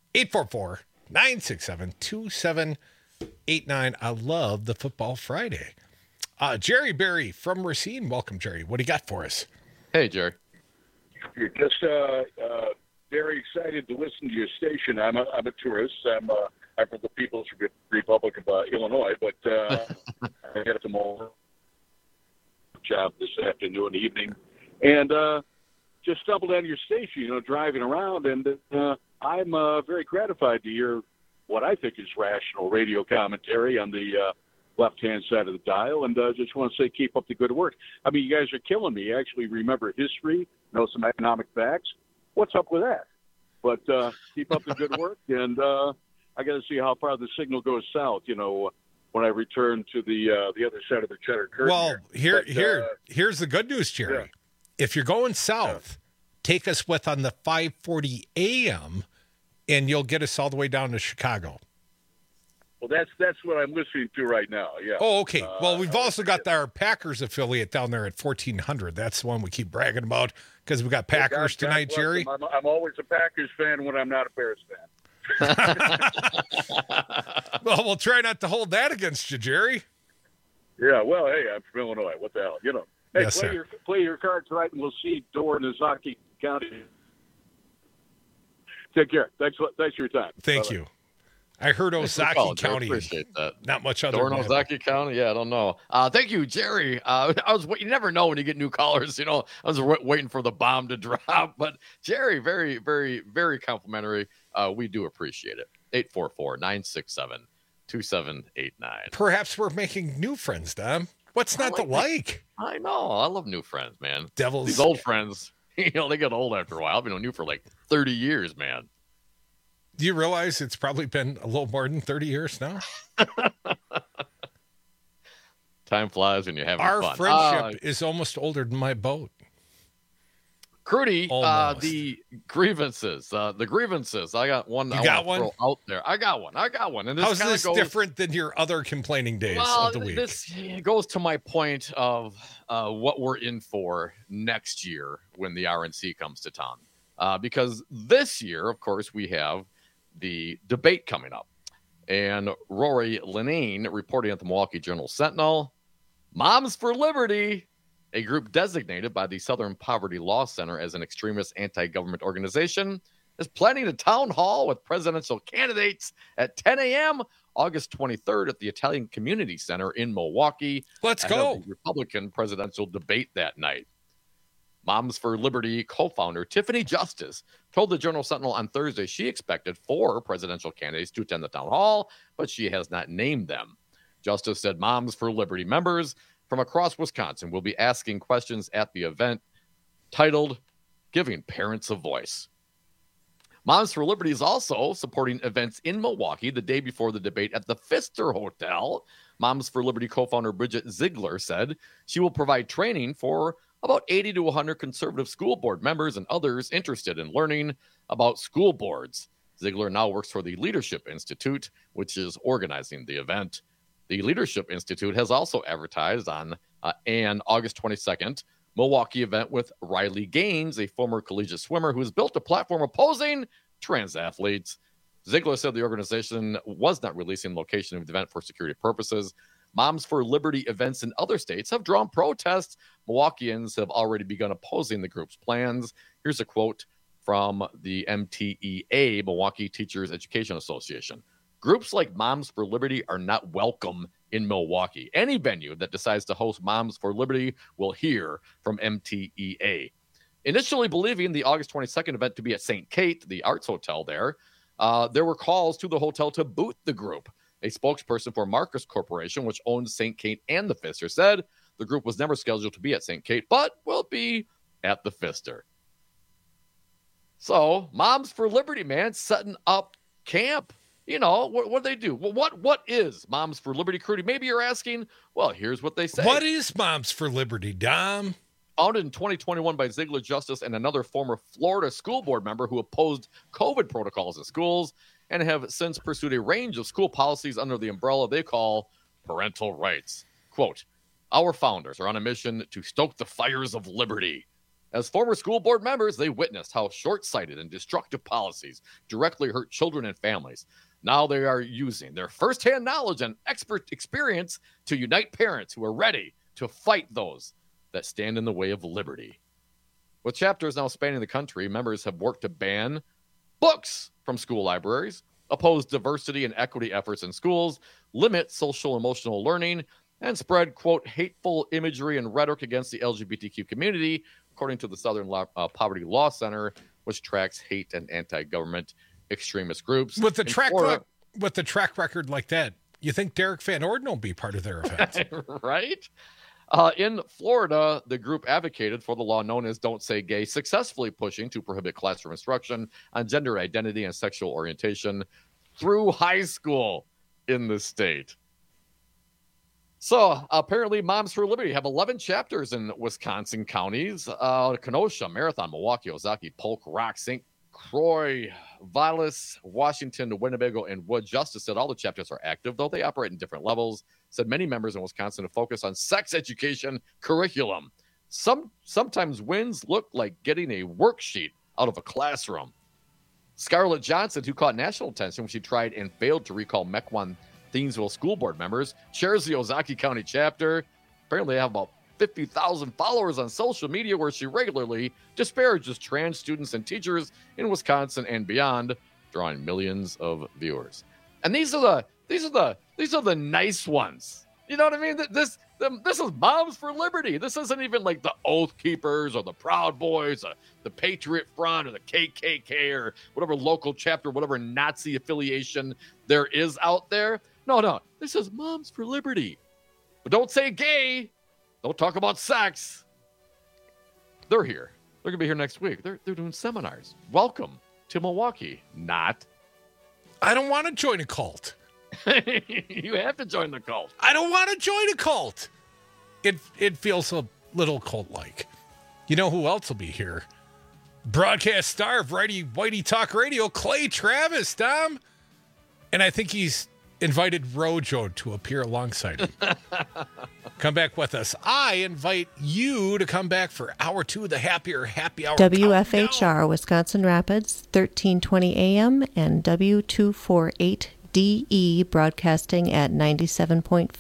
844-967-2789. I love the Football Friday. Jerry Berry from Racine. Welcome, Jerry. What do you got for us? Hey, Jerry. You're just very excited to listen to your station. I'm a tourist. I'm from the People's Republic of Illinois, but I got a more job this afternoon and evening, and just stumbled on your station, driving around, and I'm very gratified to hear what I think is rational radio commentary on the left-hand side of the dial, and just want to say keep up the good work. I mean, you guys are killing me. You actually remember history, know some economic facts. What's up with that? But keep up the good work, and I got to see how far the signal goes south, when I return to the other side of the Cheddar Curtain. Well, here's the good news, Jerry. Yeah. If you're going south, take us with on the 540 AM, and you'll get us all the way down to Chicago. Well, that's what I'm listening to right now. Yeah. Oh, okay. Well, we've also got our Packers affiliate down there at 1400. That's the one we keep bragging about because we got Packers tonight, Jerry. I'm always a Packers fan when I'm not a Bears fan. Well, we'll try not to hold that against you, Jerry. Yeah. Well, hey, I'm from Illinois. What the hell, Hey, yes, play your cards right, and we'll see Door in Ozaukee County. Take care. Thanks for your time. Thank you. I heard Ozaukee County. Appreciate that. Not much other. Door in Ozaukee County. Yeah, I don't know. Thank you, Jerry. You never know when you get new callers. I was waiting for the bomb to drop, but Jerry, very, very, very complimentary. We do appreciate it. 844-967-2789. Perhaps we're making new friends, Dom. What's not to like? I know. I love new friends, man. Devils. These old friends, they get old after a while. I've been on you for like 30 years, man. Do you realize it's probably been a little more than 30 years now? Time flies when you're having fun. Our friendship is almost older than my boat. Crudy, the grievances. I got one. You got one? Throw out there. I got one. And this how's this different than your other complaining days of the week? This goes to my point of what we're in for next year when the RNC comes to town. Because this year, of course, we have the debate coming up. And Rory Linane reporting at the Milwaukee Journal-Sentinel, Moms for Liberty, a group designated by the Southern Poverty Law Center as an extremist anti-government organization, is planning a town hall with presidential candidates at 10 a.m. August 23rd at the Italian Community Center in Milwaukee. Let's go. The Republican presidential debate that night. Moms for Liberty co-founder Tiffany Justice told the Journal-Sentinel on Thursday she expected 4 presidential candidates to attend the town hall, but she has not named them. Justice said Moms for Liberty members from across Wisconsin will be asking questions at the event titled Giving Parents a Voice. Moms for Liberty is also supporting events in Milwaukee the day before the debate at the Pfister Hotel. Moms for Liberty co-founder Bridget Ziegler said she will provide training for about 80 to 100 conservative school board members and others interested in learning about school boards. Ziegler now works for the Leadership Institute, which is organizing the event. The Leadership Institute has also advertised on an August 22nd Milwaukee event with Riley Gaines, a former collegiate swimmer who has built a platform opposing trans athletes. Ziegler said the organization was not releasing the location of the event for security purposes. Moms for Liberty events in other states have drawn protests. Milwaukeeans have already begun opposing the group's plans. Here's a quote from the MTEA, Milwaukee Teachers Education Association. Groups like Moms for Liberty are not welcome in Milwaukee. Any venue that decides to host Moms for Liberty will hear from MTEA. Initially believing the August 22nd event to be at St. Kate, the Arts Hotel there were calls to the hotel to boot the group. A spokesperson for Marcus Corporation, which owns St. Kate and the Pfister, said the group was never scheduled to be at St. Kate, but will be at the Pfister. So, Moms for Liberty, man, setting up camp. You know, what do they do? Well, what is Moms for Liberty, Crudy? Maybe you're asking. Well, here's what they say. What is Moms for Liberty, Dom? Founded in 2021 by Ziegler Justice and another former Florida school board member who opposed COVID protocols in schools and have since pursued a range of school policies under the umbrella they call parental rights. Quote, our founders are on a mission to stoke the fires of liberty. As former school board members, they witnessed how short-sighted and destructive policies directly hurt children and families. Now they are using their firsthand knowledge and expert experience to unite parents who are ready to fight those that stand in the way of liberty. With chapters now spanning the country, members have worked to ban books from school libraries, oppose diversity and equity efforts in schools, limit social emotional learning, and spread, quote, hateful imagery and rhetoric against the LGBTQ community, according to the Southern Poverty Law Center, which tracks hate and anti-government extremist groups. With the track record like that, you think Derek Van Orden will be part of their event? Right? In Florida, the group advocated for the law known as Don't Say Gay, successfully pushing to prohibit classroom instruction on gender identity and sexual orientation through high school in the state. So apparently Moms for Liberty have 11 chapters in Wisconsin counties, Kenosha, Marathon, Milwaukee, Ozaki, Polk, Rock, St. Croix, Vilas, Washington, Winnebago, and Wood. Justice said all the chapters are active, though they operate in different levels. Said many members in Wisconsin have focused on sex education curriculum. Sometimes wins look like getting a worksheet out of a classroom. Scarlett Johnson, who caught national attention when she tried and failed to recall Mequon Thiensville school board members, chairs the Ozaki County chapter. Apparently they have about 50,000 followers on social media where she regularly disparages trans students and teachers in Wisconsin and beyond, drawing millions of viewers. And these are the nice ones. You know what I mean? This is Moms for Liberty. This isn't even like the Oath Keepers or the Proud Boys, or the Patriot Front or the KKK or whatever local chapter, whatever Nazi affiliation there is out there. No. This is Moms for Liberty. But don't say gay. Don't talk about sex. They're here. They're going to be here next week. They're doing seminars. Welcome to Milwaukee. Not. I don't want to join a cult. You have to join the cult. I don't want to join a cult. It feels a little cult-like. You know who else will be here? Broadcast star of Whitey Talk Radio, Clay Travis, Tom. And I think he's invited Rojo to appear alongside him. Come back with us. I invite you to come back for hour 2 of the Happy Hour. WFHR, Wisconsin Rapids, 1320 AM and W248DE, broadcasting at 97.5